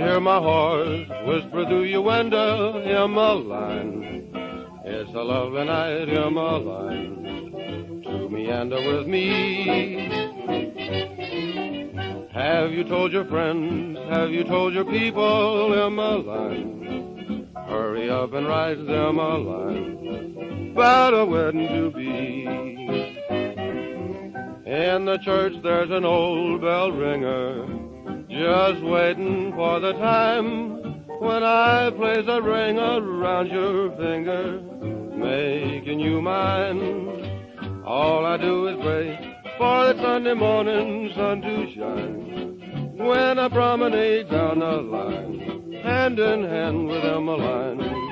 hear my horse whisper through your window, Emmeline? It's a lovely night, Emmeline, to meander with me. Have you told your friends, have you told your people, Emmeline? Hurry up and write them a line about a wedding to be. In the church there's an old bell ringer, just waiting for the time when I place a ring around your finger, making you mine. All I do is pray for the Sunday morning sun to shine when I promenade down the line, hand in hand with Emmeline.